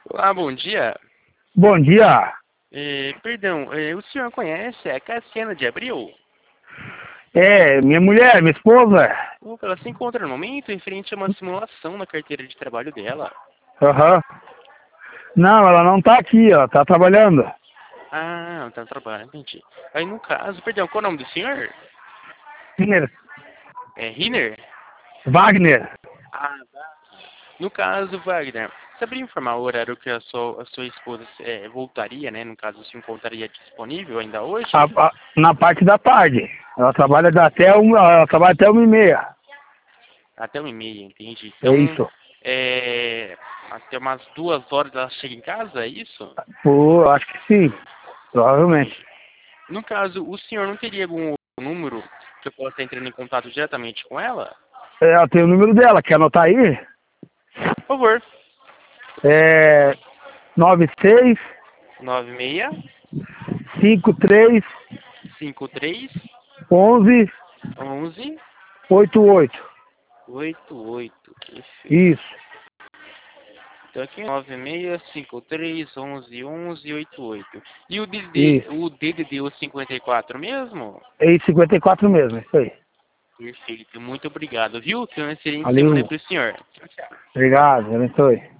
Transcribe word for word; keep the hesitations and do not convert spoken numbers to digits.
Olá, bom dia. Bom dia. Eh, perdão, eh, o senhor conhece a Cassiana de Abril? É, minha mulher, minha esposa. Opa, ela se encontra no momento em frente a uma simulação na carteira de trabalho dela. Aham. Não, ela não tá aqui, ela tá trabalhando. Ah, não tá no trabalho, entendi. Aí no caso, perdão, qual é o nome do senhor? Wagner. É Riner? Wagner. Ah, no caso, Wagner, saberia informar o horário que a sua, a sua esposa eh, voltaria, né? No caso, se encontraria disponível ainda hoje? A- a- na parte da tarde. Ela trabalha da- até uma, ela trabalha até uma e meia. Até uma e meia, entendi. É Então, isso. é, até umas duas horas ela chega em casa, é isso? Pô, acho que sim. Provavelmente. Entendi. No caso, o senhor não teria algum número que eu possa estar entrando em contato diretamente com ela? É, ela tem o número dela, quer anotar aí? Por favor. É nove seis nove seis cinco três cinco três onze onze oito oito. oito oito. Perfeito. Isso. Então aqui é nove seis cinco três onze onze oito oito. E o D D D, Isso. o D D D o cinquenta e quatro mesmo? É isso, cinquenta e quatro mesmo, isso aí. Perfeito. Muito obrigado, viu? Tenha uma excelente semana aí Valeu. pro senhor. Tchau, tchau. Obrigado, abençoe.